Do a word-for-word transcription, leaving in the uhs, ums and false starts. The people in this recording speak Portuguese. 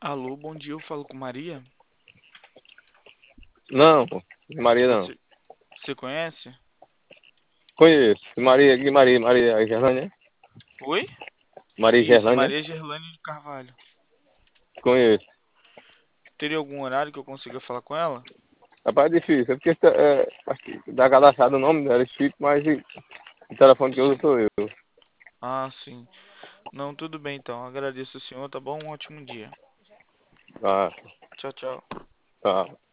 Alô, bom dia, eu falo com Maria. Não, pô. Maria não. Você, você conhece? Conheço. Maria, que Maria, Maria Gerlânia? Oi? Maria Isso, Gerlânia? Maria Gerlane de Carvalho. Conheço. Teria algum horário que eu consiga falar com ela? Rapaz, é difícil. É porque é, acho que dá cadastrado o nome dela, é difícil, mas o telefone que eu uso Sim. sou eu. Ah, sim. Não, tudo bem então. Agradeço o senhor, tá bom? Um ótimo dia. Ah, Tchau, tchau. tá.